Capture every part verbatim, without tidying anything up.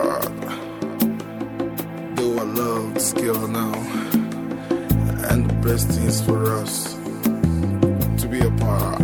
heart. Though I love the skill now, and the best is for us to be apart.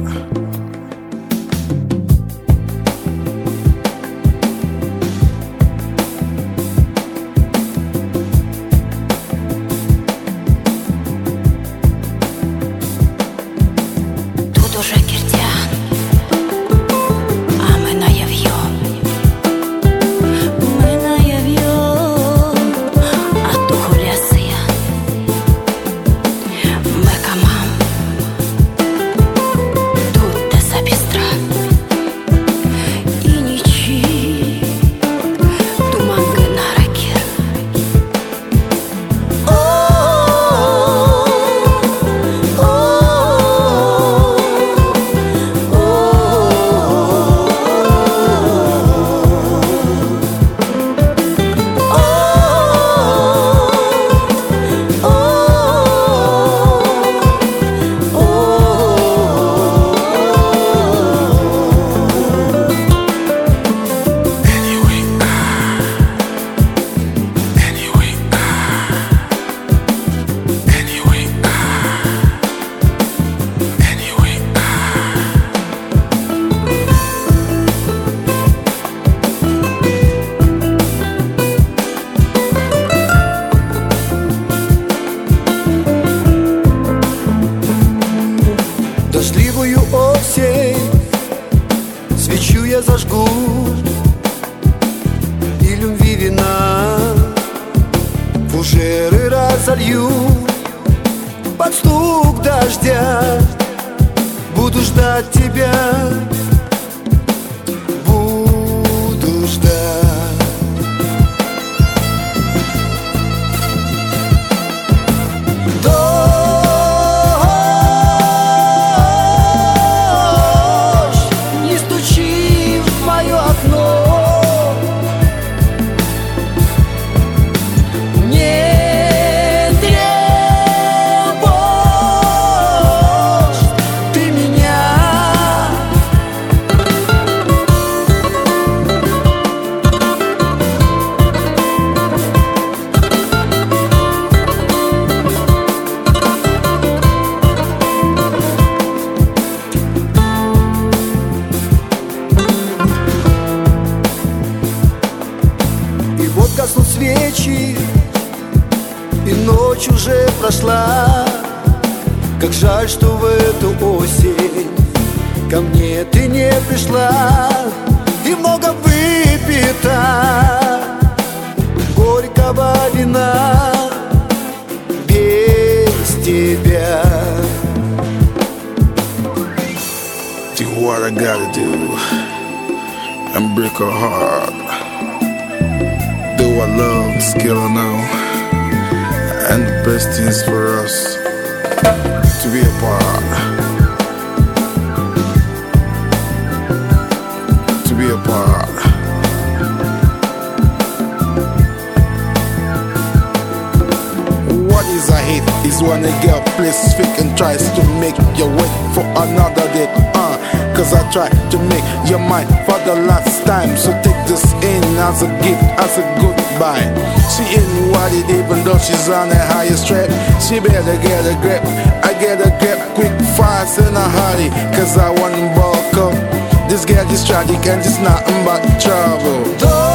Дождливую осень свечу я зажгу, и любви вина фужеры разолью. Под стук дождя буду ждать тебя, буду ждать. Гаснут свечи, и ночь уже прошла. Как жаль, что в эту осень ко мне ты не пришла. И много выпито горького вина без тебя. Do what I gotta do and break her heart. Though I love the skill now, and the best is for us to be apart. To be apart. What is a hit is when a girl plays fake and tries to make you wait for another date. Uh, Cause I try to make your mind for the last time. So take this in as a gift, as a goodbye. She ain't worried even though she's on a higher step. She better get a grip, I get a grip quick, fast in a hurry. Cause I want to bulk up. This girl is tragic and it's nothing but trouble.